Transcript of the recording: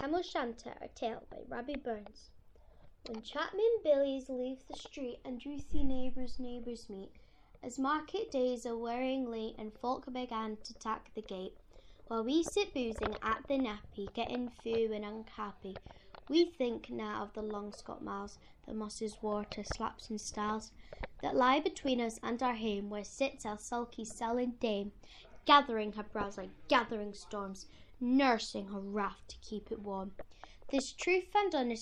Tam O'Shanter, a tale by Robbie Burns. When Chapman Billies leave the street and juicy neighbours meet, as market days are wearing late and folk began to tack the gate, while we sit boozing at the nappy, getting few and unhappy, we think now of the long Scott miles, the mosses water, slaps and stiles, that lie between us and our home, where sits our sulky sullen dame, gathering her brows like gathering storms, nursing her wrath to keep it warm. This truth and honest